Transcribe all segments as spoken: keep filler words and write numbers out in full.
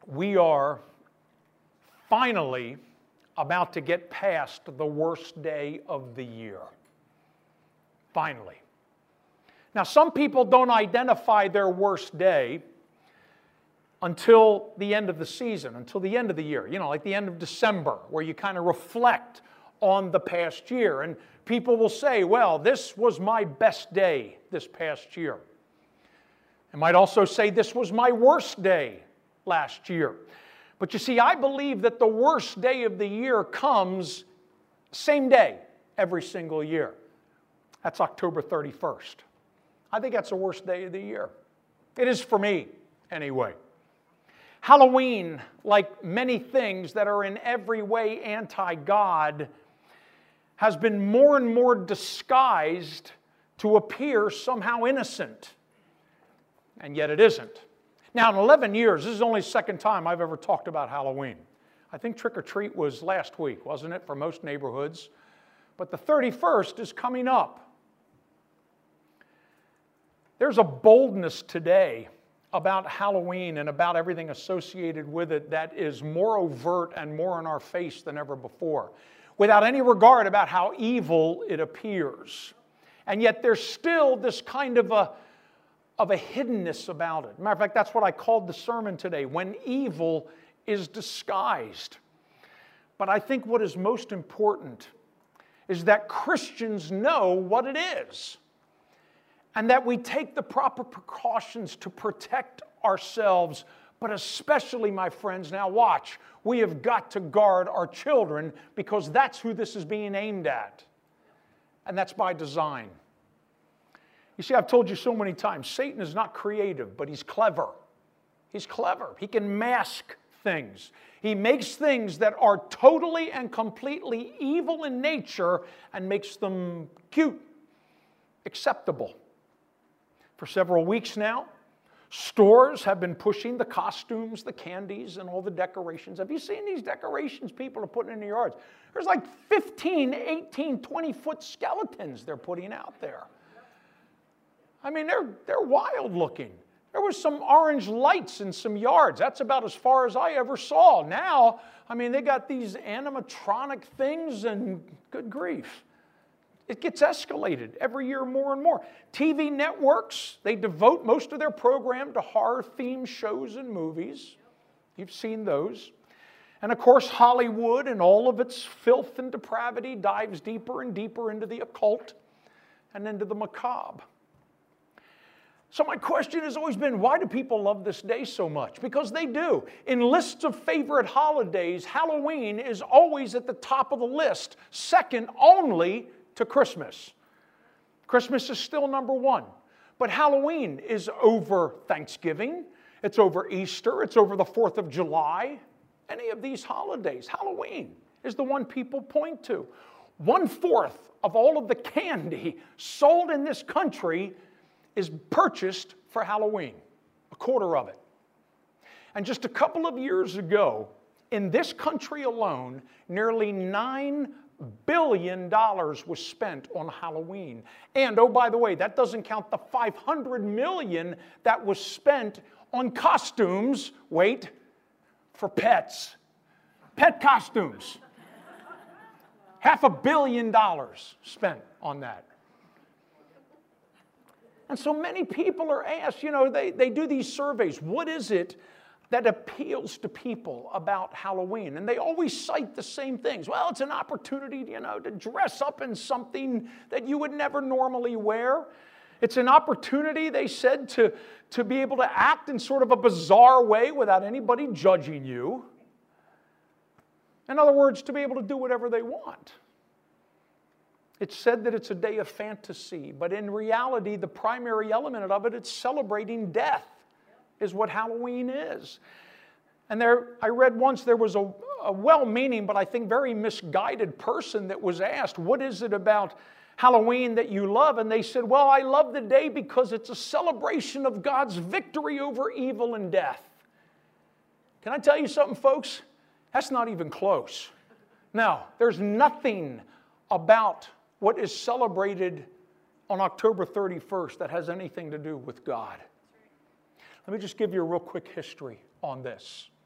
we are finally about to get past the worst day of the year. Finally. Now, some people don't identify their worst day until the end of the season, until the end of the year, you know, like the end of December, where you kind of reflect on the past year. And people will say, well, this was my best day this past year. I might also say this was my worst day last year. But you see, I believe that the worst day of the year comes same day every single year. That's October thirty-first. I think that's the worst day of the year. It is for me, anyway. Halloween, like many things that are in every way anti-God, has been more and more disguised to appear somehow innocent. And yet it isn't. Now, in eleven years, this is only the second time I've ever talked about Halloween. I think Trick or Treat was last week, wasn't it, for most neighborhoods? But the thirty-first is coming up. There's a boldness today about Halloween and about everything associated with it that is more overt and more in our face than ever before, without any regard about how evil it appears. And yet there's still this kind of a, of a hiddenness about it. Matter of fact, that's what I called the sermon today, when evil is disguised. But I think what is most important is that Christians know what it is, and that we take the proper precautions to protect ourselves, but especially, my friends, now watch, we have got to guard our children, because that's who this is being aimed at. And that's by design. You see, I've told you so many times, Satan is not creative, but he's clever. He's clever. He can mask things. He makes things that are totally and completely evil in nature and makes them cute, acceptable. For several weeks now, stores have been pushing the costumes, the candies, and all the decorations. Have you seen these decorations people are putting in their yards? There's like fifteen, eighteen, twenty-foot skeletons they're putting out there. I mean, they're, they're wild looking. There was some orange lights in some yards. That's about as far as I ever saw. Now, I mean, they got these animatronic things, and good grief. It gets escalated every year more and more. T V networks, they devote most of their program to horror-themed shows and movies. You've seen those. And of course, Hollywood and all of its filth and depravity dives deeper and deeper into the occult and into the macabre. So my question has always been, why do people love this day so much? Because they do. In lists of favorite holidays, Halloween is always at the top of the list, second only to Christmas. Christmas is still number one. But Halloween is over Thanksgiving. It's over Easter. It's over the fourth of July. Any of these holidays. Halloween is the one people point to. One-fourth of all of the candy sold in this country is purchased for Halloween. A quarter of it. And just a couple of years ago, in this country alone, nearly nine billion dollars was spent on Halloween. And, oh, by the way, that doesn't count the five hundred million dollars that was spent on costumes, wait, for pets. Pet costumes. Half a billion dollars spent on that. And so many people are asked, you know, they, they do these surveys. What is it that appeals to people about Halloween? And they always cite the same things. Well, it's an opportunity, you know, to dress up in something that you would never normally wear. It's an opportunity, they said, to, to be able to act in sort of a bizarre way without anybody judging you. In other words, to be able to do whatever they want. It's said that it's a day of fantasy, but in reality, the primary element of it, it's celebrating death, is what Halloween is. And there, I read once there was a, a well-meaning, but I think very misguided person that was asked, what is it about Halloween that you love? And they said, well, I love the day because it's a celebration of God's victory over evil and death. Can I tell you something, folks? That's not even close. Now, there's nothing about what is celebrated on October thirty-first that has anything to do with God. Let me just give you a real quick history on this.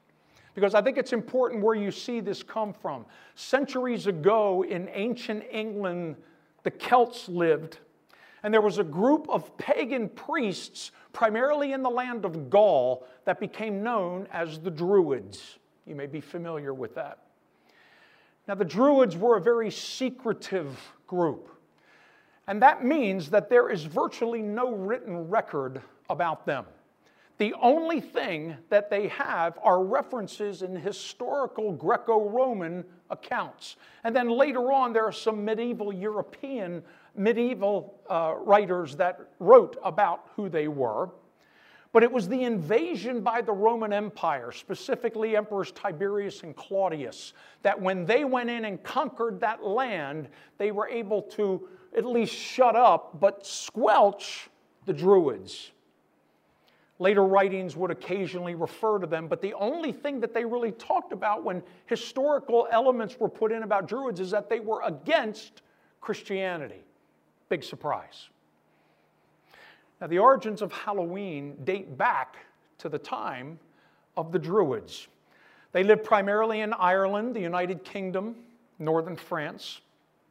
because I think it's important where you see this come from. Centuries ago in ancient England, the Celts lived, and there was a group of pagan priests, primarily in the land of Gaul, that became known as the Druids. You may be familiar with that. Now, the Druids were a very secretive group, and that means that there is virtually no written record about them. The only thing that they have are references in historical Greco-Roman accounts. And then later on, there are some medieval European, medieval uh, writers that wrote about who they were. But it was the invasion by the Roman Empire, specifically Emperors Tiberius and Claudius, that when they went in and conquered that land, they were able to at least shut up, but squelch the Druids. Later writings would occasionally refer to them, but the only thing that they really talked about when historical elements were put in about Druids is that they were against Christianity. Big surprise. Now, the origins of Halloween date back to the time of the Druids. They lived primarily in Ireland, the United Kingdom, northern France.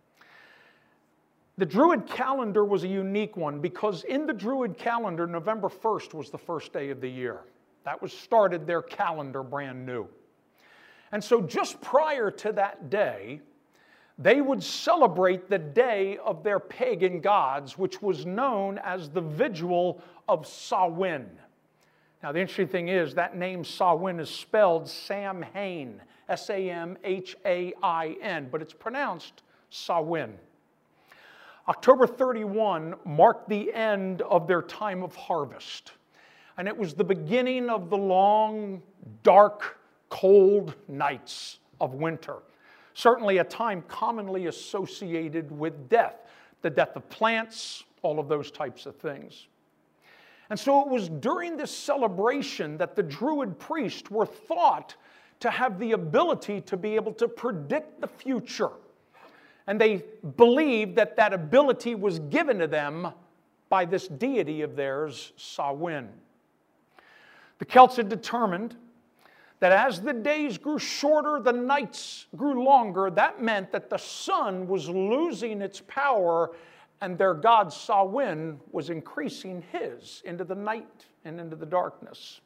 The Druid calendar was a unique one because in the Druid calendar, November first was the first day of the year. That was started their calendar brand new. And so just prior to that day, they would celebrate the day of their pagan gods, which was known as the Vigil of Samhain. Now, the interesting thing is that name Samhain is spelled Samhain, S A M H A I N, but it's pronounced Samhain. October thirty-first marked the end of their time of harvest, and it was the beginning of the long, dark, cold nights of winter. Certainly a time commonly associated with death, the death of plants, all of those types of things. And so it was during this celebration that the Druid priests were thought to have the ability to be able to predict the future. And they believed that that ability was given to them by this deity of theirs, Samhain. The Celts had determined that as the days grew shorter, the nights grew longer. That meant that the sun was losing its power, and their god Samhain was increasing his into the night and into the darkness.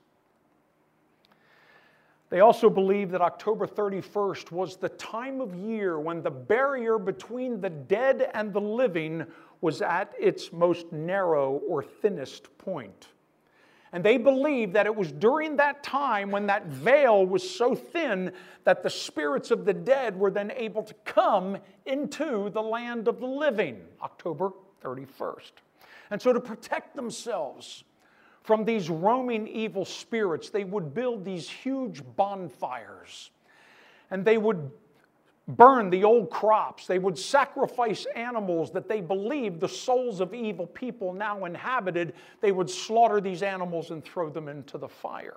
They also believed that October thirty-first was the time of year when the barrier between the dead and the living was at its most narrow or thinnest point. And they believed that it was during that time when that veil was so thin that the spirits of the dead were then able to come into the land of the living, October thirty-first. And so to protect themselves from these roaming evil spirits, they would build these huge bonfires, and they would burn the old crops. They would sacrifice animals that they believed the souls of evil people now inhabited. They would slaughter these animals and throw them into the fire.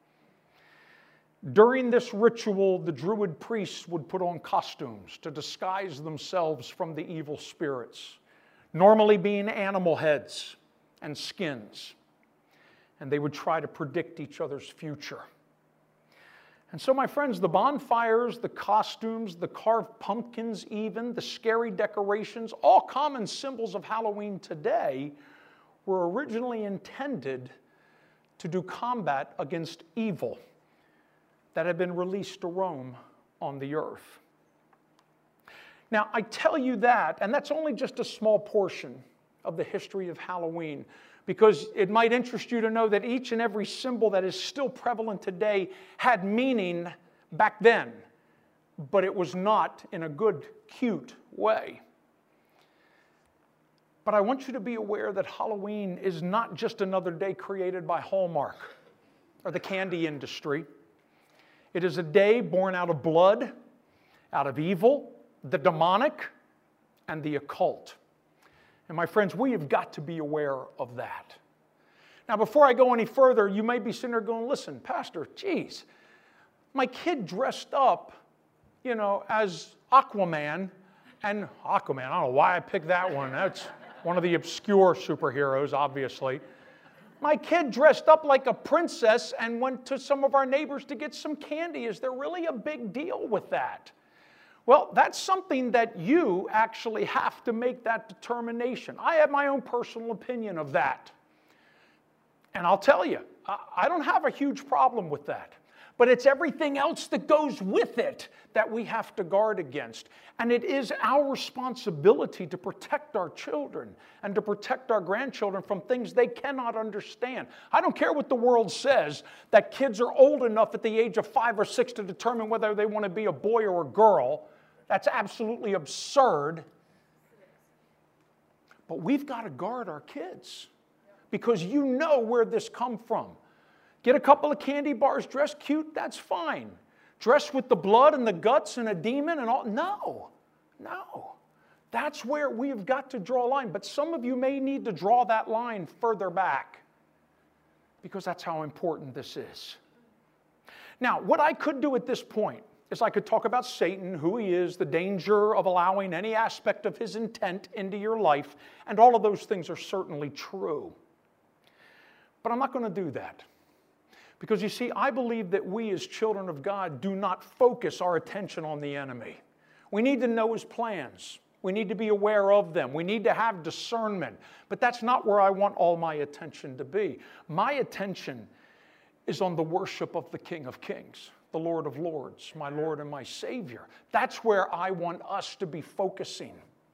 During this ritual, the Druid priests would put on costumes to disguise themselves from the evil spirits, normally being animal heads and skins. And they would try to predict each other's future. And so, my friends, the bonfires, the costumes, the carved pumpkins even, the scary decorations, all common symbols of Halloween today, were originally intended to do combat against evil that had been released to roam on the earth. Now, I tell you that, and that's only just a small portion of the history of Halloween, because it might interest you to know that each and every symbol that is still prevalent today had meaning back then, but it was not in a good, cute way. But I want you to be aware that Halloween is not just another day created by Hallmark or the candy industry. It is a day born out of blood, out of evil, the demonic, and the occult. And my friends, we have got to be aware of that. Now, before I go any further, you may be sitting there going, listen, Pastor, geez, my kid dressed up, you know, as Aquaman, and Aquaman, I don't know why I picked that one. That's one of the obscure superheroes, obviously. My kid dressed up like a princess and went to some of our neighbors to get some candy. Is there really a big deal with that? Well, that's something that you actually have to make that determination. I have my own personal opinion of that. And I'll tell you, I don't have a huge problem with that. But it's everything else that goes with it that we have to guard against. And it is our responsibility to protect our children and to protect our grandchildren from things they cannot understand. I don't care what the world says, that kids are old enough at the age of five or six to determine whether they want to be a boy or a girl. That's absolutely absurd. But we've got to guard our kids because you know where this comes from. Get a couple of candy bars, dress cute, that's fine. Dress with the blood and the guts and a demon and all. No, no. That's where we've got to draw a line. But some of you may need to draw that line further back because that's how important this is. Now, what I could do at this point is I could talk about Satan, who he is, the danger of allowing any aspect of his intent into your life, and all of those things are certainly true. But I'm not going to do that. Because you see, I believe that we as children of God do not focus our attention on the enemy. We need to know his plans. We need to be aware of them. We need to have discernment. But that's not where I want all my attention to be. My attention is on the worship of the King of Kings, the Lord of Lords, my Lord and my Savior. That's where I want us to be focusing.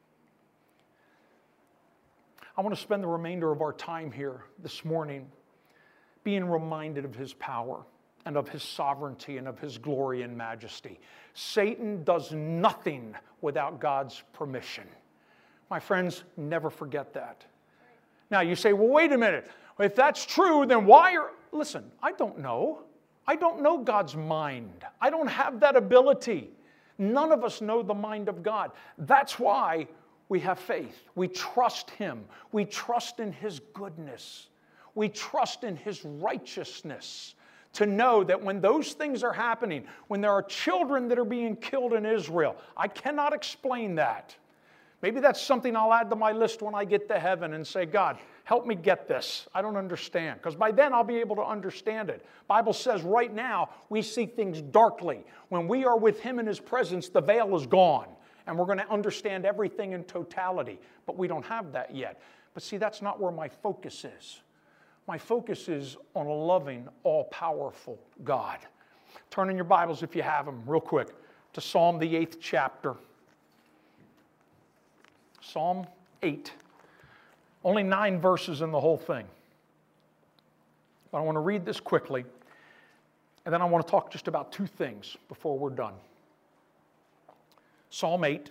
I want to spend the remainder of our time here this morning being reminded of his power and of his sovereignty and of his glory and majesty. Satan does nothing without God's permission. My friends, never forget that. Now you say, well, wait a minute. If that's true, then why are... Listen, I don't know. I don't know God's mind. I don't have that ability. None of us know the mind of God. That's why we have faith. We trust him. We trust in his goodness. We trust in his righteousness to know that when those things are happening, when there are children that are being killed in Israel, I cannot explain that. Maybe that's something I'll add to my list when I get to heaven and say, God, help me get this. I don't understand. Because by then I'll be able to understand it. The Bible says right now we see things darkly. When we are with him in his presence, the veil is gone. And we're going to understand everything in totality. But we don't have that yet. But see, that's not where my focus is. My focus is on a loving, all-powerful God. Turn in your Bibles, if you have them, real quick, to Psalm, the eighth chapter. Psalm eight. Only nine verses in the whole thing. But I want to read this quickly, and then I want to talk just about two things before we're done. Psalm eight,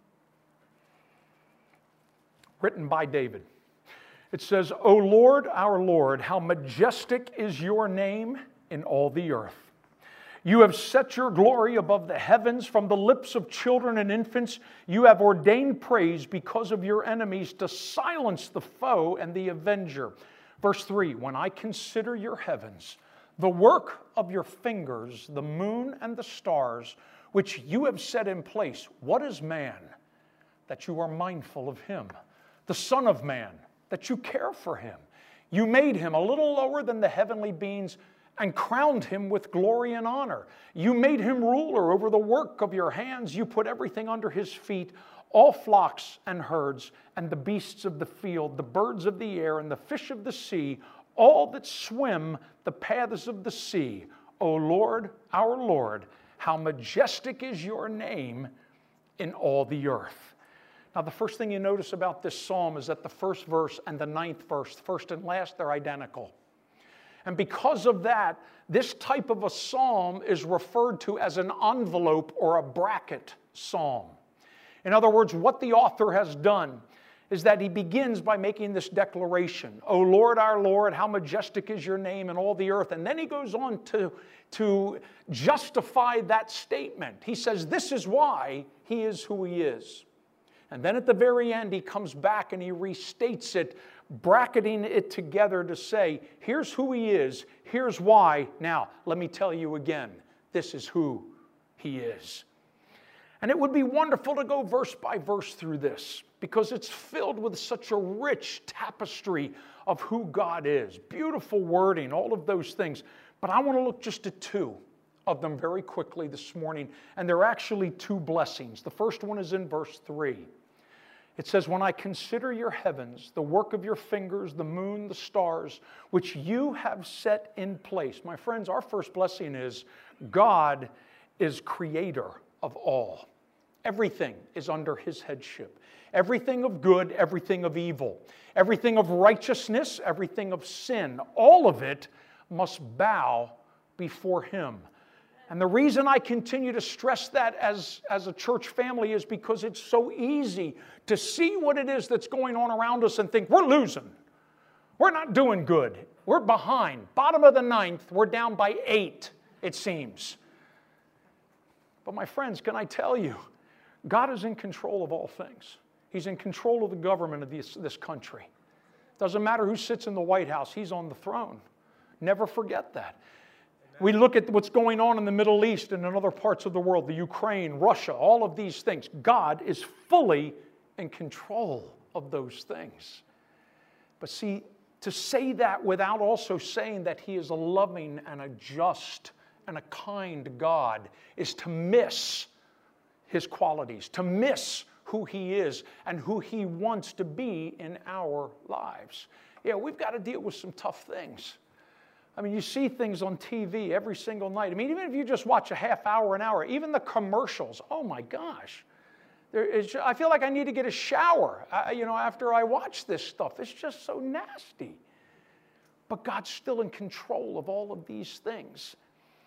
written by David. It says, O Lord, our Lord, how majestic is your name in all the earth. You have set your glory above the heavens. From the lips of children and infants, you have ordained praise because of your enemies to silence the foe and the avenger. Verse three, when I consider your heavens, the work of your fingers, the moon and the stars, which you have set in place, what is man that you are mindful of him? The Son of Man, that you care for him. You made him a little lower than the heavenly beings and crowned him with glory and honor. You made him ruler over the work of your hands. You put everything under his feet, all flocks and herds, and the beasts of the field, the birds of the air, and the fish of the sea, all that swim the paths of the sea. O Lord, our Lord, how majestic is your name in all the earth. Now, the first thing you notice about this psalm is that the first verse and the ninth verse, first and last, they're identical. And because of that, this type of a psalm is referred to as an envelope or a bracket psalm. In other words, what the author has done is that he begins by making this declaration, O Lord, our Lord, how majestic is your name in all the earth. And then he goes on to, to justify that statement. He says, this is why he is who he is. And then at the very end, he comes back and he restates it, bracketing it together to say, here's who he is, here's why. Now, let me tell you again, this is who he is. And it would be wonderful to go verse by verse through this, because it's filled with such a rich tapestry of who God is. Beautiful wording, all of those things. But I want to look just at two of them very quickly this morning, and they're actually two blessings. The first one is in verse three. It says, when I consider your heavens, the work of your fingers, the moon, the stars, which you have set in place. My friends, our first blessing is God is creator of all. Everything is under his headship. Everything of good, everything of evil, everything of righteousness, everything of sin, all of it must bow before him. And the reason I continue to stress that as, as a church family is because it's so easy to see what it is that's going on around us and think, we're losing. We're not doing good. We're behind. Bottom of the ninth, we're down by eight, it seems. But my friends, can I tell you, God is in control of all things. He's in control of the government of this, this country. Doesn't matter who sits in the White House, he's on the throne. Never forget that. We look at what's going on in the Middle East and in other parts of the world, the Ukraine, Russia, all of these things. God is fully in control of those things. But see, to say that without also saying that he is a loving and a just and a kind God is to miss his qualities, to miss who he is and who he wants to be in our lives. Yeah, we've got to deal with some tough things. I mean, you see things on T V every single night. I mean, even if you just watch a half hour, an hour, even the commercials, oh my gosh. There is, I feel like I need to get a shower, uh, you know, after I watch this stuff. It's just so nasty. But God's still in control of all of these things.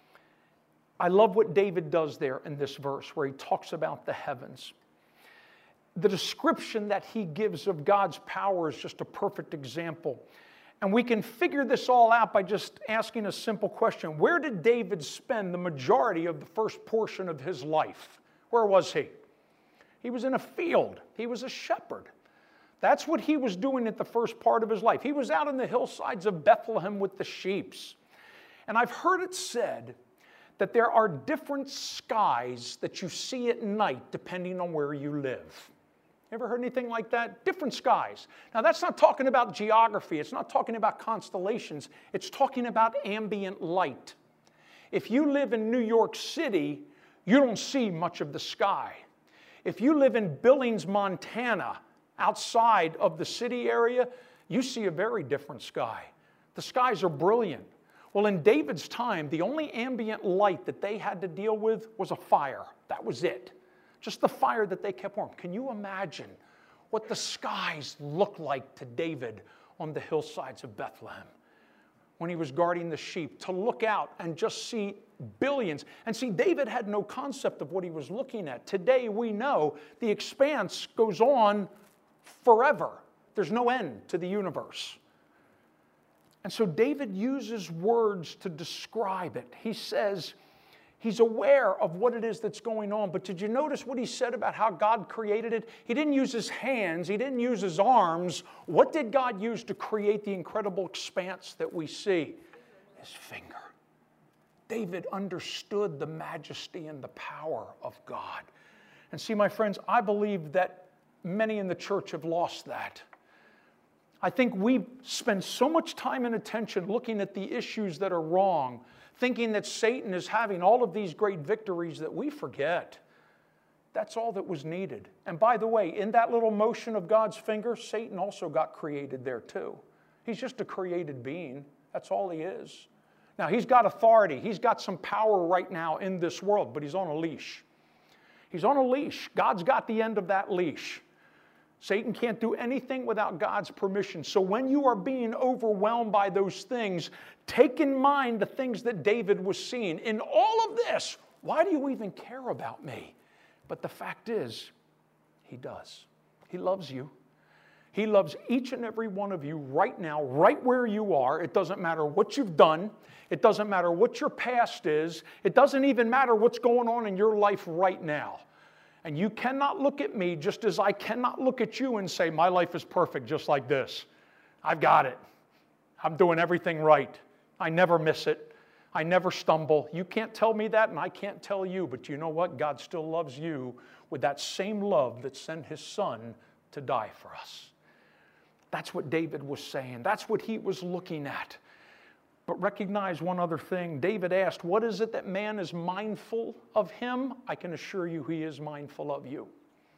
I love what David does there in this verse where he talks about the heavens. The description that he gives of God's power is just a perfect example. And we can figure this all out by just asking a simple question. Where did David spend the majority of the first portion of his life? Where was he? He was in a field. He was a shepherd. That's what he was doing at the first part of his life. He was out in the hillsides of Bethlehem with the sheep. And I've heard it said that there are different skies that you see at night depending on where you live. Ever heard anything like that? Different skies. Now, that's not talking about geography. It's not talking about constellations. It's talking about ambient light. If you live in New York City, you don't see much of the sky. If you live in Billings, Montana, outside of the city area, you see a very different sky. The skies are brilliant. Well, in David's time, the only ambient light that they had to deal with was a fire. That was it. Just the fire that they kept warm. Can you imagine what the skies looked like to David on the hillsides of Bethlehem when he was guarding the sheep? To look out and just see billions. And see, David had no concept of what he was looking at. Today we know the expanse goes on forever. There's no end to the universe. And so David uses words to describe it. He says, he's aware of what it is that's going on. But did you notice what he said about how God created it? He didn't use his hands. He didn't use his arms. What did God use to create the incredible expanse that we see? His finger. David understood the majesty and the power of God. And see, my friends, I believe that many in the church have lost that. I think we spend so much time and attention looking at the issues that are wrong, thinking that Satan is having all of these great victories that we forget. That's all that was needed. And by the way, in that little motion of God's finger, Satan also got created there too. He's just a created being. That's all he is. Now, he's got authority. He's got some power right now in this world, but he's on a leash. He's on a leash. God's got the end of that leash. Satan can't do anything without God's permission. So when you are being overwhelmed by those things, take in mind the things that David was seeing. In all of this, why do you even care about me? But the fact is, he does. He loves you. He loves each and every one of you right now, right where you are. It doesn't matter what you've done. It doesn't matter what your past is. It doesn't even matter what's going on in your life right now. And you cannot look at me just as I cannot look at you and say, my life is perfect just like this. I've got it. I'm doing everything right. I never miss it. I never stumble. You can't tell me that, and I can't tell you. But you know what? God still loves you with that same love that sent his son to die for us. That's what David was saying. That's what he was looking at. But recognize one other thing. David asked, what is it that man is mindful of him? I can assure you he is mindful of you.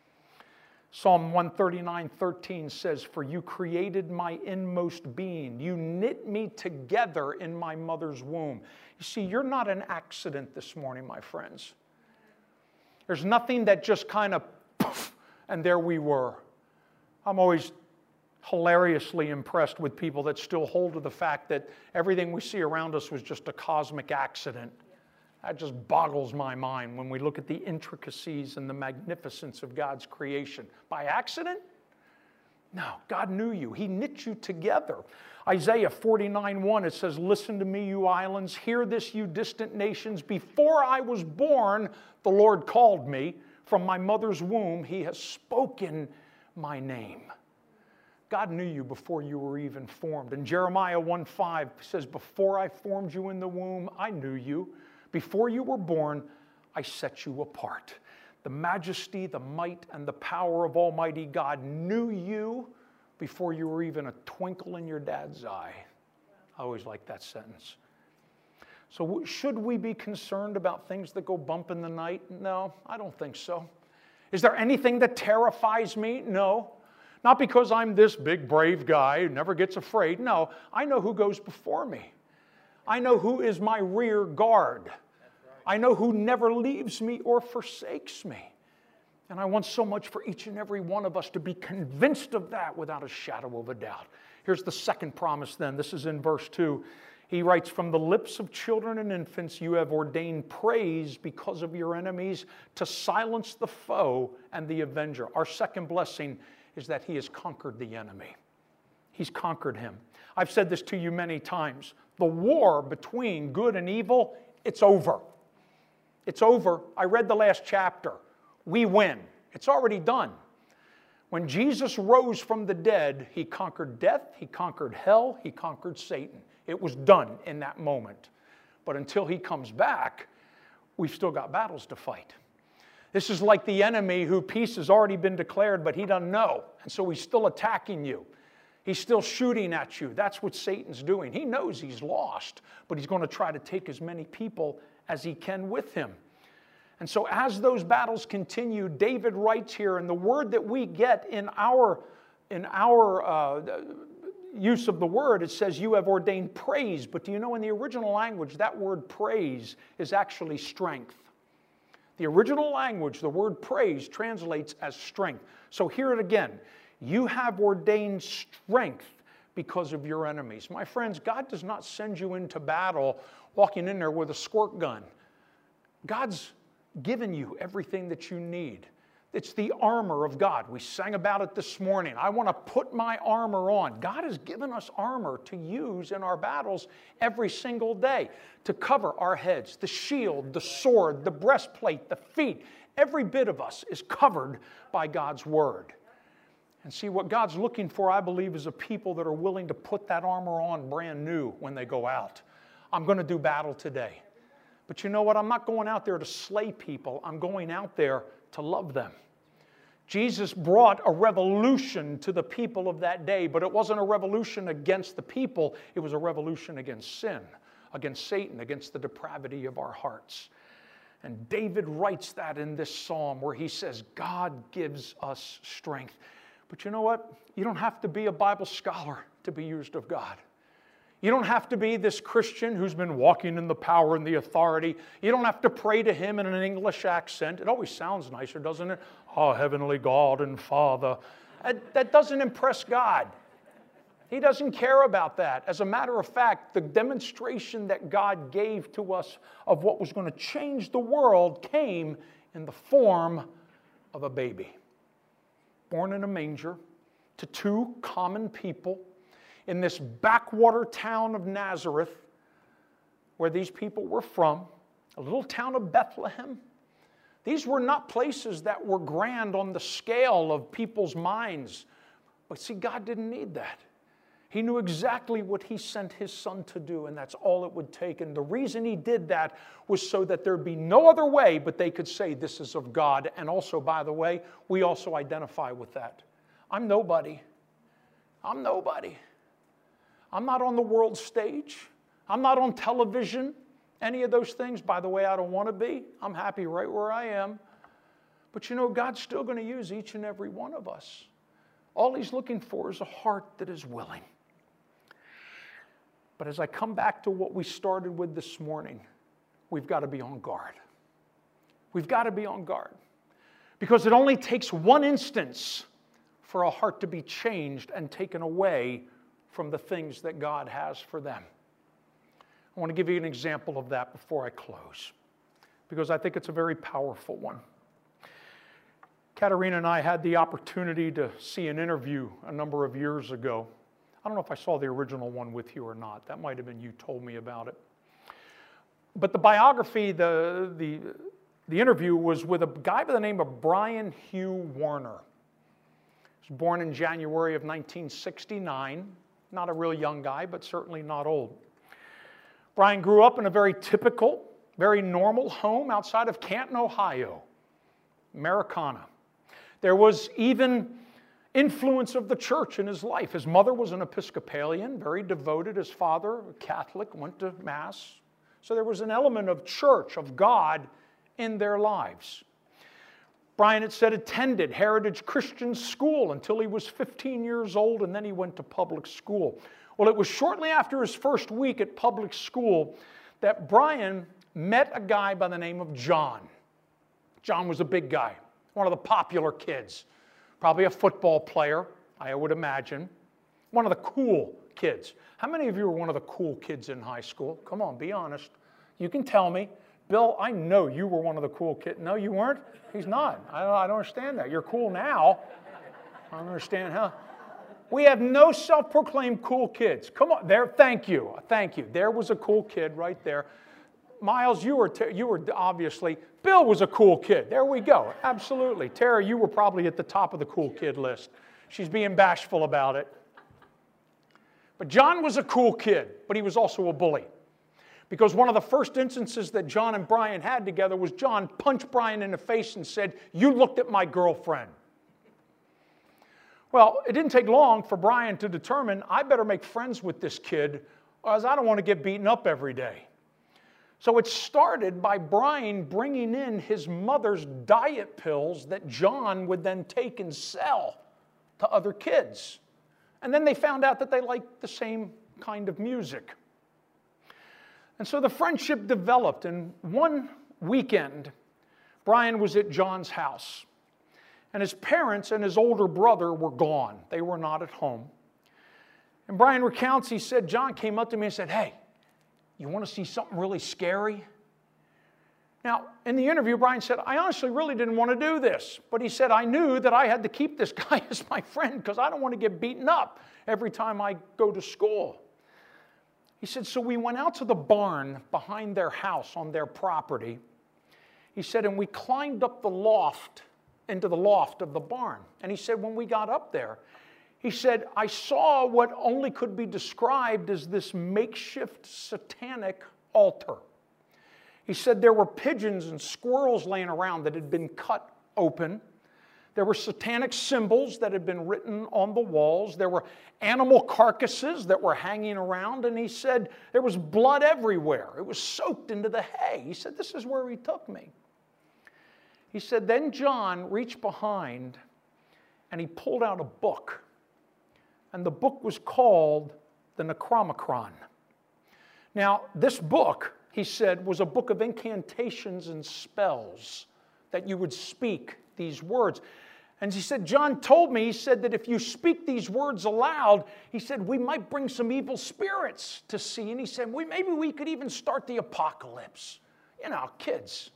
Psalm one thirty-nine thirteen says, for you created my inmost being. You knit me together in my mother's womb. You see, you're not an accident this morning, my friends. There's nothing that just kind of poof, and there we were. I'm always hilariously impressed with people that still hold to the fact that everything we see around us was just a cosmic accident. That just boggles my mind when we look at the intricacies and the magnificence of God's creation. By accident? No, God knew you. He knit you together. Isaiah forty-nine one, it says, listen to me, you islands. Hear this, you distant nations. Before I was born, the Lord called me. From my mother's womb, he has spoken my name. God knew you before you were even formed. And Jeremiah one five says, before I formed you in the womb, I knew you. Before you were born, I set you apart. The majesty, the might, and the power of Almighty God knew you before you were even a twinkle in your dad's eye. I always like that sentence. So should we be concerned about things that go bump in the night? No, I don't think so. Is there anything that terrifies me? No. Not because I'm this big, brave guy who never gets afraid. No, I know who goes before me. I know who is my rear guard. I know who never leaves me or forsakes me. And I want so much for each and every one of us to be convinced of that without a shadow of a doubt. Here's the second promise then. This is in verse two. He writes, from the lips of children and infants you have ordained praise because of your enemies to silence the foe and the avenger. Our second blessing is that he has conquered the enemy. He's conquered him. I've said this to you many times. The war between good and evil, it's over. It's over. I read the last chapter. We win. It's already done. When Jesus rose from the dead, he conquered death, he conquered hell, he conquered Satan. It was done in that moment. But until he comes back, we've still got battles to fight. This is like the enemy who peace has already been declared, but he doesn't know. And so he's still attacking you. He's still shooting at you. That's what Satan's doing. He knows he's lost, but he's going to try to take as many people as he can with him. And so as those battles continue, David writes here, and the word that we get in our, in our uh, use of the word, it says, you have ordained praise. But do you know in the original language, that word praise is actually strength. The original language, the word praise, translates as strength. So hear it again. You have ordained strength because of your enemies. My friends, God does not send you into battle walking in there with a squirt gun. God's given you everything that you need. It's the armor of God. We sang about it this morning. I want to put my armor on. God has given us armor to use in our battles every single day to cover our heads. The shield, the sword, the breastplate, the feet. Every bit of us is covered by God's word. And see, what God's looking for, I believe, is a people that are willing to put that armor on brand new when they go out. I'm going to do battle today. But you know what? I'm not going out there to slay people. I'm going out there to love them. Jesus brought a revolution to the people of that day, but it wasn't a revolution against the people. It was a revolution against sin, against Satan, against the depravity of our hearts. And David writes that in this psalm where he says, God gives us strength. But you know what? You don't have to be a Bible scholar to be used of God. You don't have to be this Christian who's been walking in the power and the authority. You don't have to pray to him in an English accent. It always sounds nicer, doesn't it? Oh, heavenly God and Father. That, that doesn't impress God. He doesn't care about that. As a matter of fact, the demonstration that God gave to us of what was going to change the world came in the form of a baby. Born in a manger to two common people in this backwater town of Nazareth, where these people were from, a little town of Bethlehem. These were not places that were grand on the scale of people's minds. But see, God didn't need that. He knew exactly what he sent his son to do, and that's all it would take. And the reason he did that was so that there'd be no other way but they could say this is of God. And also, by the way, we also identify with that. I'm nobody. I'm nobody. I'm not on the world stage. I'm not on television. Any of those things, by the way, I don't want to be. I'm happy right where I am. But you know, God's still going to use each and every one of us. All He's looking for is a heart that is willing. But as I come back to what we started with this morning, we've got to be on guard. We've got to be on guard. Because it only takes one instance for a heart to be changed and taken away from the things that God has for them. I want to give you an example of that before I close, because I think it's a very powerful one. Katerina and I had the opportunity to see an interview a number of years ago. I don't know if I saw the original one with you or not. That might have been you told me about it. But the biography, the, the, the interview was with a guy by the name of Brian Hugh Warner. He was born in January of nineteen sixty-nine. Not a real young guy, but certainly not old. Brian grew up in a very typical, very normal home outside of Canton, Ohio, Americana. There was even influence of the church in his life. His mother was an Episcopalian, very devoted. His father, a Catholic, went to Mass. So there was an element of church, of God, in their lives. Brian, it said, attended Heritage Christian School until he was fifteen years old, and then he went to public school. Well, it was shortly after his first week at public school that Brian met a guy by the name of John. John was a big guy, one of the popular kids, probably a football player, I would imagine, one of the cool kids. How many of you were one of the cool kids in high school? Come on, be honest. You can tell me. Bill, I know you were one of the cool kids. No, you weren't? He's not. I don't, I don't understand that. You're cool now. I don't understand how. We have no self-proclaimed cool kids. Come on, there. Thank you, thank you. There was a cool kid right there. Miles, you were t- you were obviously. Bill was a cool kid. There we go. Absolutely. Tara, you were probably at the top of the cool kid list. She's being bashful about it. But John was a cool kid, but he was also a bully. Because one of the first instances that John and Brian had together was John punched Brian in the face and said, "You looked at my girlfriend." Well, it didn't take long for Brian to determine, I better make friends with this kid, as I don't want to get beaten up every day. So it started by Brian bringing in his mother's diet pills that John would then take and sell to other kids. And then they found out that they liked the same kind of music. And so the friendship developed, and one weekend, Brian was at John's house. And his parents and his older brother were gone. They were not at home. And Brian recounts, he said, John came up to me and said, "Hey, you want to see something really scary?" Now, in the interview, Brian said, "I honestly really didn't want to do this." But he said, "I knew that I had to keep this guy as my friend because I don't want to get beaten up every time I go to school." He said, "So we went out to the barn behind their house on their property." He said, "And we climbed up the loft, into the loft of the barn." And he said, when we got up there, he said, "I saw what only could be described as this makeshift satanic altar." He said there were pigeons and squirrels laying around that had been cut open. There were satanic symbols that had been written on the walls. There were animal carcasses that were hanging around. And he said there was blood everywhere. It was soaked into the hay. He said, "This is where he took me." He said, then John reached behind and he pulled out a book. And the book was called the Necronomicon. Now, this book, he said, was a book of incantations and spells that you would speak these words. And he said, John told me, he said that if you speak these words aloud, he said, we might bring some evil spirits to see. And he said, we, maybe we could even start the apocalypse. You know, kids.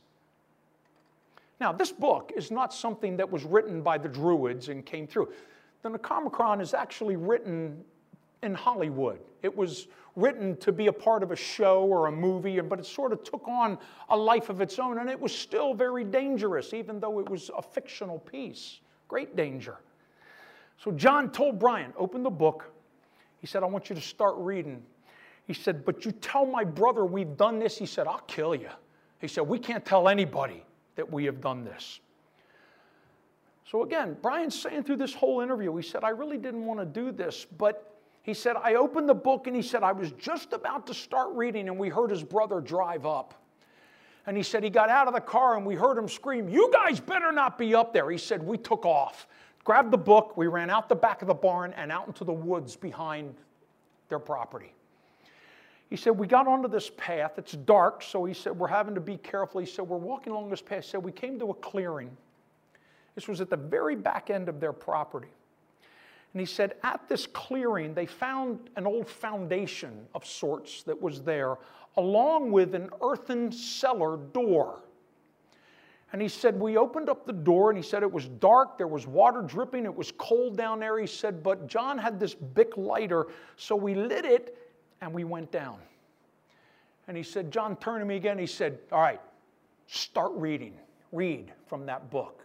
Now, this book is not something that was written by the Druids and came through. The Necronomicon is actually written in Hollywood. It was written to be a part of a show or a movie, but it sort of took on a life of its own, and it was still very dangerous, even though it was a fictional piece. Great danger. So John told Brian, open the book. He said, I want you to start reading. He said, but you tell my brother we've done this. He said, I'll kill you. He said, we can't tell anybody that we have done this. So again, Brian's saying through this whole interview, he said, I really didn't want to do this, but he said, I opened the book and he said, I was just about to start reading and we heard his brother drive up. And he said, he got out of the car and we heard him scream, you guys better not be up there. He said, we took off, grabbed the book, we ran out the back of the barn and out into the woods behind their property. He said, we got onto this path. It's dark, so he said, we're having to be careful. He said, we're walking along this path. He said, we came to a clearing. This was at the very back end of their property. And he said, at this clearing, they found an old foundation of sorts that was there, along with an earthen cellar door. And he said, we opened up the door, and he said it was dark, there was water dripping, it was cold down there. He said, but John had this Bic lighter, so we lit it, and we went down. And he said, John turned to me again, he said, all right, start reading. Read from that book.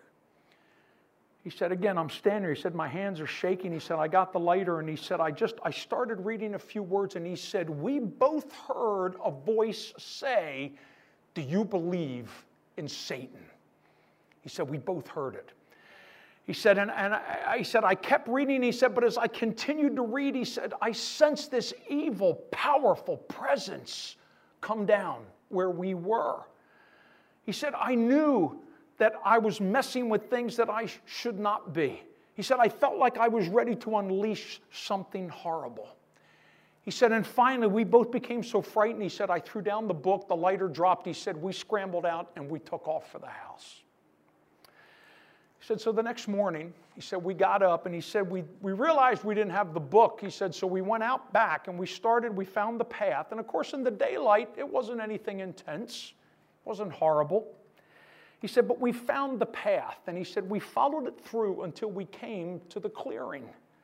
He said, again, I'm standing there. He said, my hands are shaking. He said, I got the lighter. And he said, I just, I started reading a few words. And he said, we both heard a voice say, do you believe in Satan? He said, we both heard it. He said, and, and I, I said, I kept reading. He said, but as I continued to read, he said, I sensed this evil, powerful presence come down where we were. He said, I knew that I was messing with things that I sh- should not be. He said, I felt like I was ready to unleash something horrible. He said, and finally, we both became so frightened. He said, I threw down the book, the lighter dropped. He said, we scrambled out and we took off for the house. He said, so the next morning, he said, we got up and he said, we, we realized we didn't have the book. He said, so we went out back and we started, we found the path. And of course, in the daylight, it wasn't anything intense. It wasn't horrible. He said, but we found the path, and he said, we followed it through until we came to the clearing.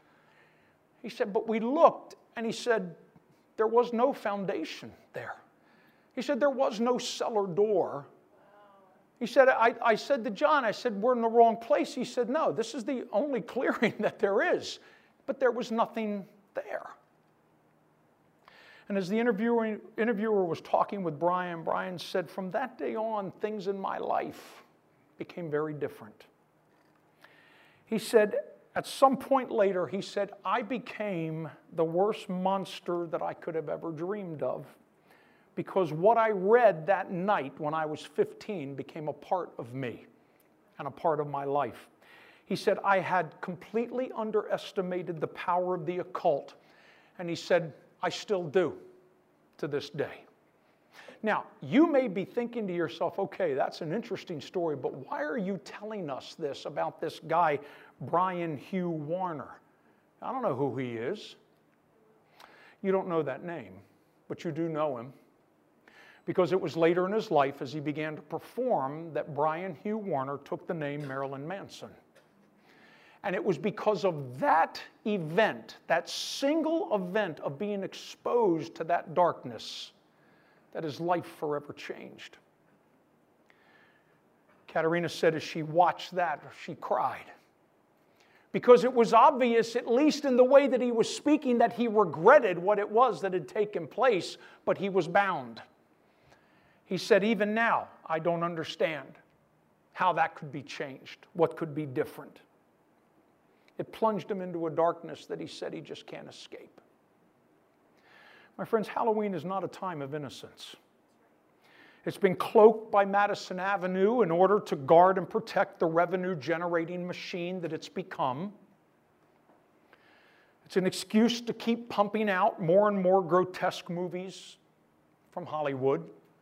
He said, but we looked, and he said, there was no foundation there. He said, there was no cellar door. He said, I, I said to John, I said, we're in the wrong place. He said, no, this is the only clearing that there is. But there was nothing there. And as the interviewer, interviewer was talking with Brian, Brian said, from that day on, things in my life became very different. He said, at some point later, he said, I became the worst monster that I could have ever dreamed of, because what I read that night when I was fifteen became a part of me and a part of my life. He said, I had completely underestimated the power of the occult. And he said, I still do to this day. Now, you may be thinking to yourself, okay, that's an interesting story, but why are you telling us this about this guy, Brian Hugh Warner? I don't know who he is. You don't know that name, but you do know him, because it was later in his life as he began to perform that Brian Hugh Warner took the name Marilyn Manson. And it was because of that event, that single event of being exposed to that darkness, that his life forever changed. Katerina said as she watched that, she cried. Because it was obvious, at least in the way that he was speaking, that he regretted what it was that had taken place, but he was bound. He said, even now, I don't understand how that could be changed, what could be different. It plunged him into a darkness that he said he just can't escape. My friends, Halloween is not a time of innocence. It's been cloaked by Madison Avenue in order to guard and protect the revenue-generating machine that it's become. It's an excuse to keep pumping out more and more grotesque movies from Hollywood.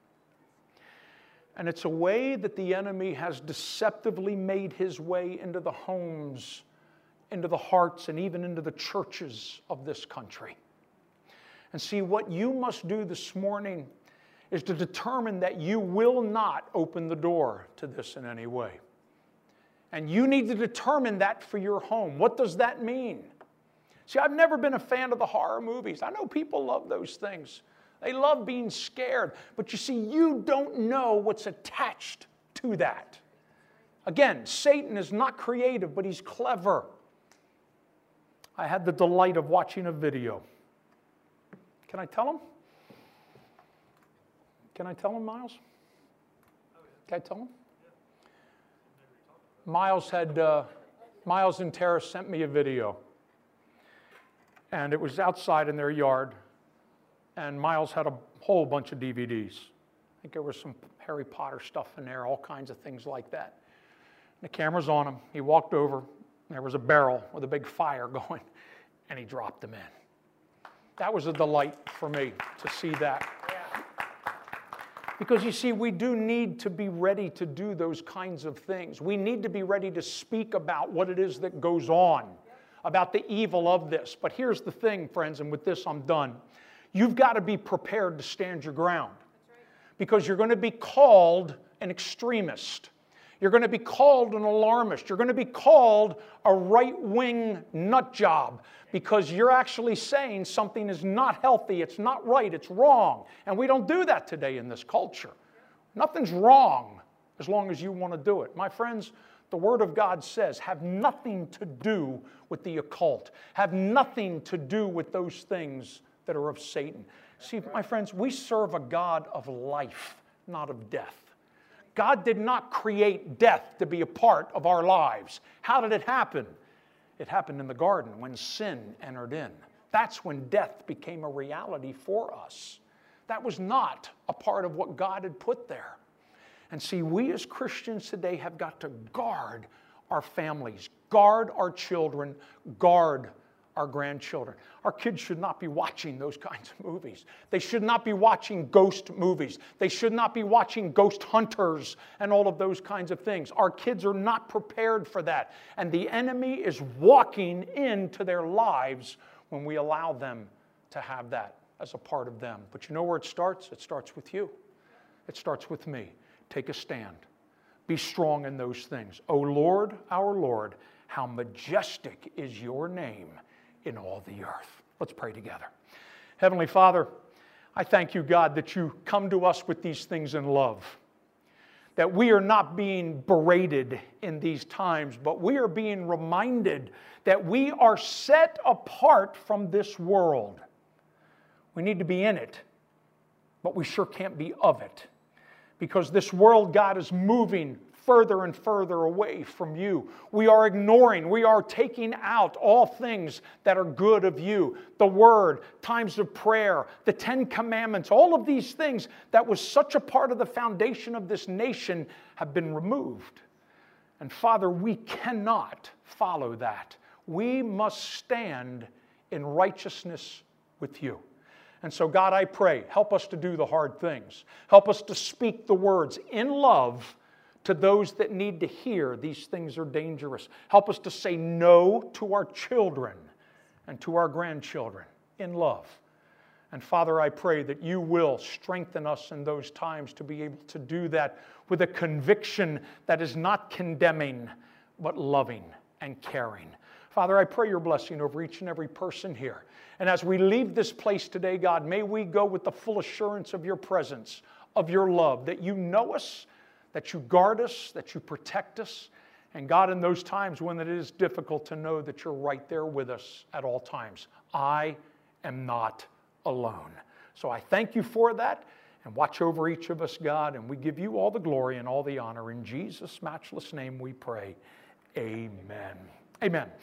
And it's a way that the enemy has deceptively made his way into the homes, into the hearts, and even into the churches of this country. And see, what you must do this morning is to determine that you will not open the door to this in any way. And you need to determine that for your home. What does that mean? See, I've never been a fan of the horror movies. I know people love those things. They love being scared. But you see, you don't know what's attached to that. Again, Satan is not creative, but he's clever. I had the delight of watching a video. Can I tell him? Can I tell him, Miles? Can I tell him? Miles had, uh, Miles and Tara sent me a video. And it was outside in their yard. And Miles had a whole bunch of D V Ds. I think there was some Harry Potter stuff in there, all kinds of things like that. The camera's on him. He walked over. There was a barrel with a big fire going, and he dropped them in. That was a delight for me to see that. Because you see, we do need to be ready to do those kinds of things. We need to be ready to speak about what it is that goes on, about the evil of this. But here's the thing, friends, and with this I'm done. You've got to be prepared to stand your ground. Because you're going to be called an extremist. You're going to be called an alarmist. You're going to be called a right-wing nut job because you're actually saying something is not healthy, it's not right, it's wrong. And we don't do that today in this culture. Nothing's wrong as long as you want to do it. My friends, the Word of God says, have nothing to do with the occult. Have nothing to do with those things that are of Satan. See, my friends, we serve a God of life, not of death. God did not create death to be a part of our lives. How did it happen? It happened in the garden when sin entered in. That's when death became a reality for us. That was not a part of what God had put there. And see, we as Christians today have got to guard our families, guard our children, guard our grandchildren. Our kids should not be watching those kinds of movies. They should not be watching ghost movies. They should not be watching ghost hunters and all of those kinds of things. Our kids are not prepared for that. And the enemy is walking into their lives when we allow them to have that as a part of them. But you know where it starts? It starts with you. It starts with me. Take a stand. Be strong in those things. O Lord, our Lord, how majestic is your name in all the earth. Let's pray together. Heavenly Father, I thank you, God, that you come to us with these things in love. That we are not being berated in these times, but we are being reminded that we are set apart from this world. We need to be in it, but we sure can't be of it. Because this world, God, is moving further and further away from you. We are ignoring, we are taking out all things that are good of you. The Word, times of prayer, the Ten Commandments, all of these things that was such a part of the foundation of this nation have been removed. And Father, we cannot follow that. We must stand in righteousness with you. And so, God, I pray, help us to do the hard things. Help us to speak the words in love to those that need to hear these things are dangerous. Help us to say no to our children and to our grandchildren in love. And Father, I pray that you will strengthen us in those times to be able to do that with a conviction that is not condemning, but loving and caring. Father, I pray your blessing over each and every person here. And as we leave this place today, God, may we go with the full assurance of your presence, of your love, that you know us, that you guard us, that you protect us. And God, in those times when it is difficult to know that you're right there with us at all times, I am not alone. So I thank you for that, and watch over each of us, God, and we give you all the glory and all the honor. In Jesus' matchless name we pray. Amen. Amen.